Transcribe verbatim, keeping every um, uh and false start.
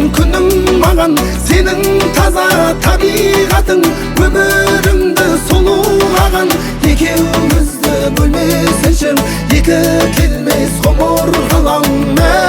күнің маған, сенің таза табиғатың өмірімді сұлулаған. Екеумізді бөлмесінші, екі келмес ғұмыр қалам.